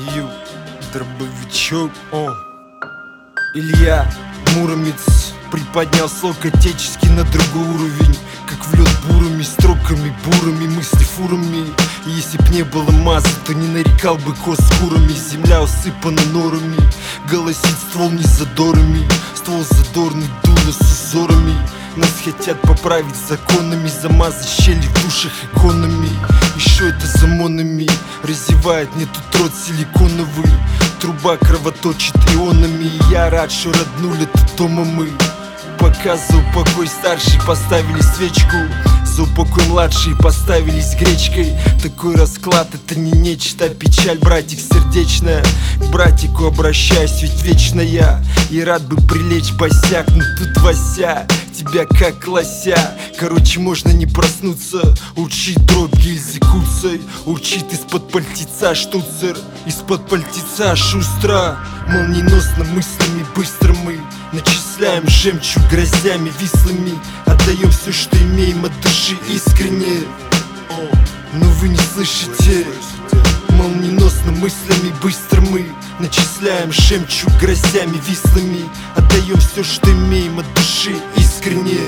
Ю, дробовичок, Илья Муромец приподнял слог отеческий на другой уровень. Как в лед бурыми строками, бурыми мысли фурами. И если б не было массы, то не нарекал бы коз курами. Земля усыпана норами, голосит ствол не задорами. Ствол задорный, дуло с узорами. Нас хотят поправить законами, замазать щели в душах иконами. Еще это за монами, разевает мне тут рот силиконовый. Труба кровоточит ионами, и я рад, что роднули тут дома мы. Пока за упокой старший поставили свечку, за упокой младшие поставились гречкой. Такой расклад — это не нечто, а печаль, братик, сердечная. К братику обращаюсь, ведь вечно я и рад бы прилечь босяк, но тут Вася тебя как лося. Короче, можно не проснуться. Урчит дробь гильзы куцей, урчит из-под пальтеца штуцер, из-под пальтеца шустро. Молниеносно мыслями быстро мы начисляем жемчуг грозями вислыми. Отдаем все, что имеем от души искренне. Но вы не слышите. Молниеносно мыслями быстро мы начисляем жемчуг грозями вислыми. Отдаем все, что имеем от души искренне.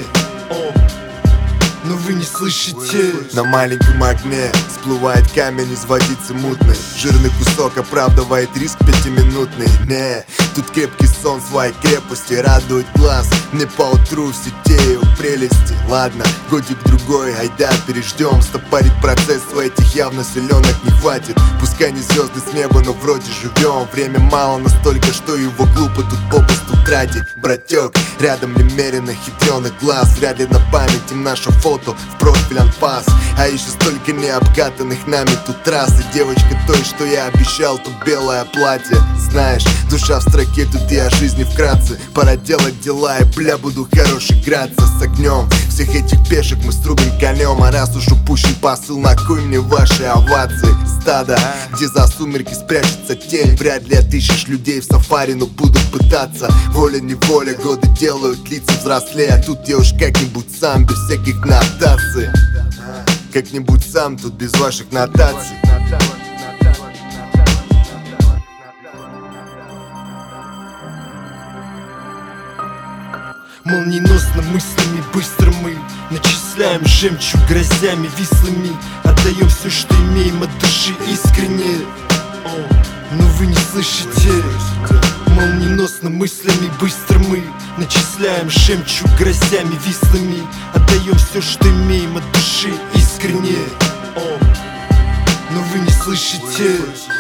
Но вы не слышите. На маленьком огне всплывает камень из водицы мутной. Жирный кусок оправдывает риск пятиминутный. Не, тут крепкий сон своей крепости радует глаз. Мне поутру все тею прелести. Ладно, годик-другой, айда переждем. Стопорить процесс у этих явно селенок не хватит. Пускай не звезды с неба, но вроде живем. Время мало настолько, что его глупо тут попусту тратить. Братек, рядом немерено хитрёных глаз. Вряд ли на память им наше фото в профиль анфас. А еще столько необкатанных нами тут трасс. И девочка той, что я обещал, тут белое платье. Знаешь, душа в строке, тут и о жизни вкратце. Пора делать дела, и бля, буду хорош играться с огнем. Всех этих пешек мы струбим конем. А раз уж упущен посыл, на кой мне ваши овации? Стадо, где за сумерки спрячется тень. Вряд ли отыщешь людей в сафари, но буду пытаться. Воля-неволя, годы делают лица взрослее. А тут я уж как-нибудь сам, без всяких нотаций. Как-нибудь сам, тут без ваших нотаций. Молниеносно мыслями быстро мы начисляем жемчуг грозями вислыми. Отдаем все, что имеем от души искренне. Но вы не слышите. Молниеносно мыслями быстро мы начисляем жемчуг грозями вислыми. Отдаем все, что имеем от души искренне. Но вы не слышите.